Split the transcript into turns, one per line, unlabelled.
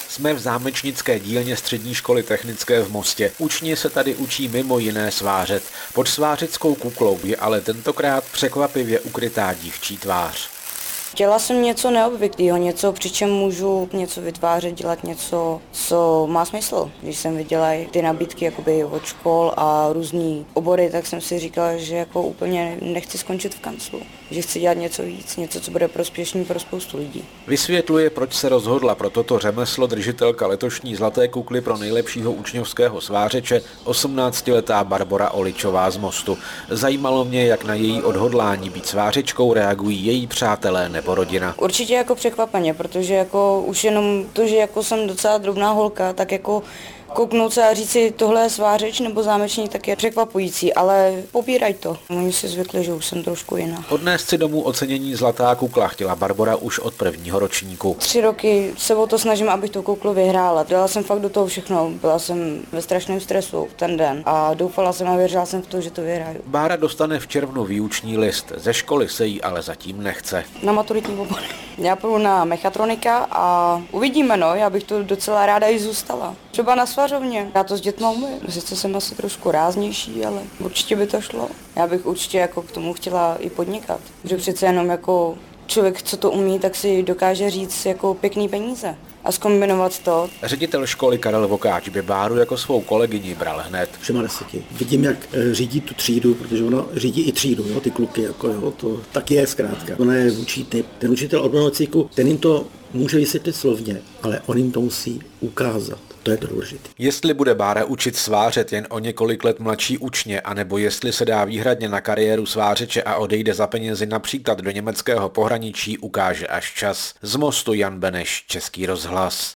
Jsme v zámečnické dílně střední školy technické v Mostě. Učni se tady učí mimo jiné svářet. Pod svářeckou kuklou je ale tentokrát překvapivě ukrytá dívčí tvář.
Chtěla jsem něco neobvyklého, něco, při čem můžu něco vytvářet, dělat něco, co má smysl. Když jsem viděla ty nabídky jakoby od škol a různý obory, tak jsem si říkala, že jako úplně nechci skončit v kanclu. Že chci dělat něco víc, něco, co bude prospěšný pro spoustu lidí.
Vysvětluje, proč se rozhodla pro toto řemeslo držitelka letošní zlaté kukly pro nejlepšího učňovského svářeče, 18letá Barbora Oličová z Mostu. Zajímalo mě, jak na její odhodlání být svářečkou reagují její přátelé nebo rodina.
Určitě jako překvapeně, protože jako už jenom to, že jako jsem docela drobná holka, tak jako kouknout se a říct si, tohle je svářeč nebo zámečník, tak je překvapující, ale popíraj to. Oni si zvykli, že už jsem trošku jiná.
Odnést si domů ocenění zlatá kukla chtěla Barbora už od prvního ročníku.
3 roky se o to snažím, abych tu kuklu vyhrála. Dala jsem fakt do toho všechno, byla jsem ve strašném stresu ten den a doufala jsem a věřila jsem v to, že to vyhraju.
Bára dostane v červnu výuční list, ze školy se jí ale zatím nechce.
Na maturitní obor. Já půjdu na mechatronika a uvidíme, no, já bych to docela ráda i zůstala. Třeba na svařovně. Já to s dětma umím. Sice jsem asi trošku ráznější, ale určitě by to šlo. Já bych určitě jako k tomu chtěla i podnikat. Že přece jenom jako člověk, co to umí, tak si dokáže říct jako pěkný peníze. A zkombinovat to.
Ředitel školy Karel Vokáč by Báru jako svou kolegyni bral hned.
Všema 10. Vidím, jak řídí tu třídu, protože ona řídí i třídu, jo, ty kluky, jako jo, to tak je zkrátka. Ona je vůči typ. Ten učitel odborného cviku, ten jim to může vysvětlit slovně, ale on jim to musí ukázat. To je to důležité.
Jestli bude Bára učit svářet jen o několik let mladší učně, anebo jestli se dá výhradně na kariéru svářeče a odejde za penězi například do německého pohraničí, ukáže až čas. Z Mostu Jan Beneš, Český rozhlas.